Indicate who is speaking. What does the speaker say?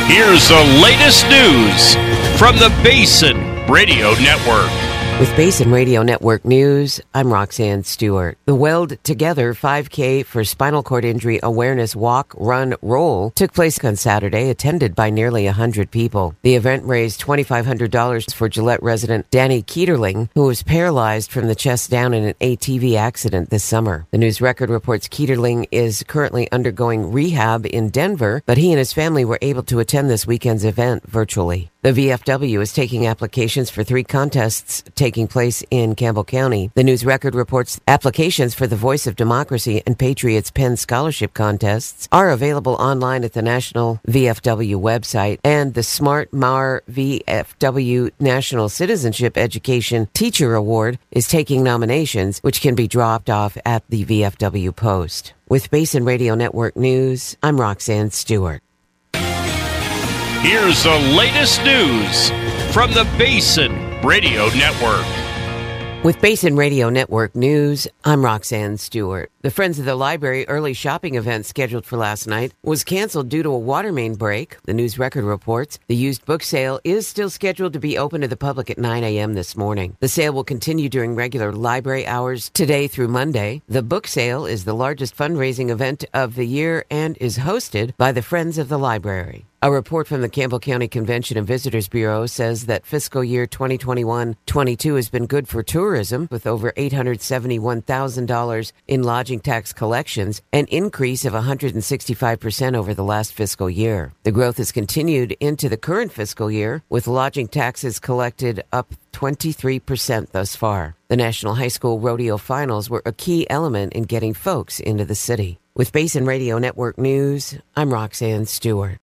Speaker 1: Here's the latest news from the Basin Radio Network.
Speaker 2: With Basin Radio Network News, I'm Roxanne Stewart. The Weld Together 5K for Spinal Cord Injury Awareness Walk, Run, Roll took place on Saturday, attended by nearly 100 people. The event raised $2,500 for Gillette resident Danny Keeterling, who was paralyzed from the chest down in an ATV accident this summer. The News Record reports Keeterling is currently undergoing rehab in Denver, but he and his family were able to attend this weekend's event virtually. The VFW is taking applications for 3 contests taking place in Campbell County. The News Record reports applications for the Voice of Democracy and Patriots Penn Scholarship contests are available online at the National VFW website, and the Smart Mar VFW National Citizenship Education Teacher Award is taking nominations, which can be dropped off at the VFW Post. With Basin Radio Network News, I'm Roxanne Stewart.
Speaker 1: Here's the latest news from the Basin Radio Network.
Speaker 2: With Basin Radio Network News, I'm Roxanne Stewart. The Friends of the Library early shopping event scheduled for last night was canceled due to a water main break. The News Record reports the used book sale is still scheduled to be open to the public at 9 a.m. this morning. The sale will continue during regular library hours today through Monday. The book sale is the largest fundraising event of the year and is hosted by the Friends of the Library. A report from the Campbell County Convention and Visitors Bureau says that fiscal year 2021-22 has been good for tourism, with over $871,000 in lodging tax collections, an increase of 165% over the last fiscal year. The growth has continued into the current fiscal year, with lodging taxes collected up 23% thus far. The National High School Rodeo Finals were a key element in getting folks into the city. With Basin Radio Network News, I'm Roxanne Stewart.